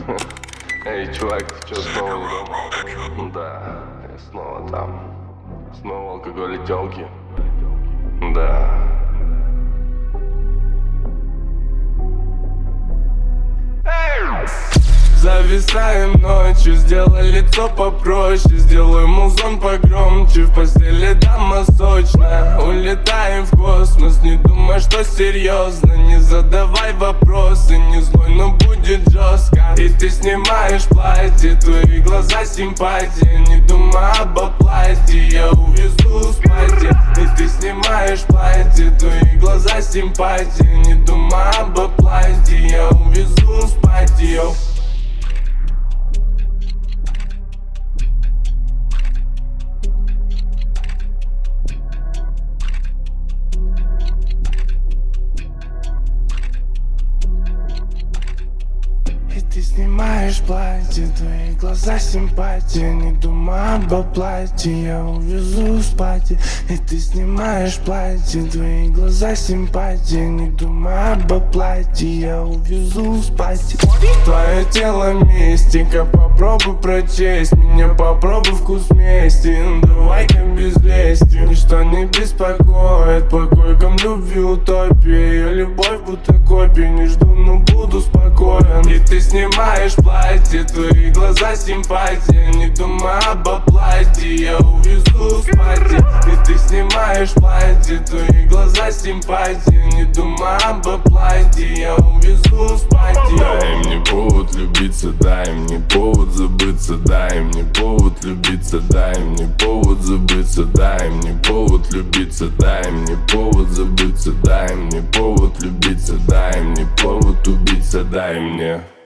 Эй, чувак, ты чё, снова не дома? Да, я снова там. Снова алкоголь и тёлки. Да. Зависаем ночью, сделай лицо попроще, сделай музон погромче, в постели дама сочная. Улетаем в космос, не думай, что серьезно, не задавай вопросы, не злой, но будет жестко. И ты снимаешь платье, твои глаза симпатия, не думай об оплате, я увезу спать. И ты снимаешь платье, твои глаза симпатия, не думай об оплате, я увезу спать ее. Ты снимаешь платье, твои глаза симпатия, не думай об оплате, я увезу спать. И ты снимаешь платье, твои глаза симпатия, не думай об оплате, я увезу спать. Твое тело мистика, попробуй прочесть меня, попробуй вкус мести, давай-ка без лести. Ничто не беспокоит, по койкам любви утопия, я любовь будто копия, не жду, но буду спокоен. И ты снимаешь платье, твои глаза симпатия, не думай об оплате, я увезу спать. И ты снимаешь платье, твои глаза симпатия, не думай об оплате, я увезу спать. Дай мне повод влюбиться, дай мне повод забыться, дай мне повод влюбиться, дай мне повод забыться, дай мне повод влюбиться, дай мне повод забыться, дай мне повод влюбиться, дай мне повод убиться, дай мне.